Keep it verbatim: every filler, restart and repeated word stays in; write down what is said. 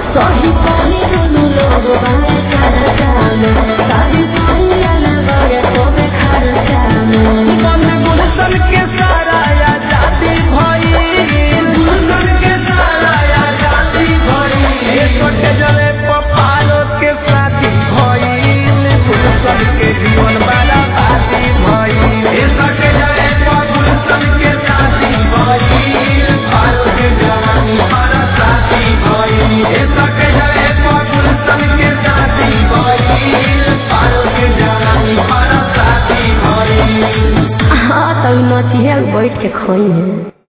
सही पानी दोनों लोग बाहर खर्चा में सारी दुनिया लगे तो में खर्चा में बंद गुलशन के सारा आजादी भई गुलशन के सारा आजादी भई एक के जले पपालो के साथी भई गुलशन के जीवन बड़ा बाती भई एक के जले गुलशन के साथी भई पालो के जवानी बड़ा साथी भई एक के जले गुलशन के साथी भई पालो के जवानी बड़ा साथी भई। हाँ तो नचिया बैठ के खोई है।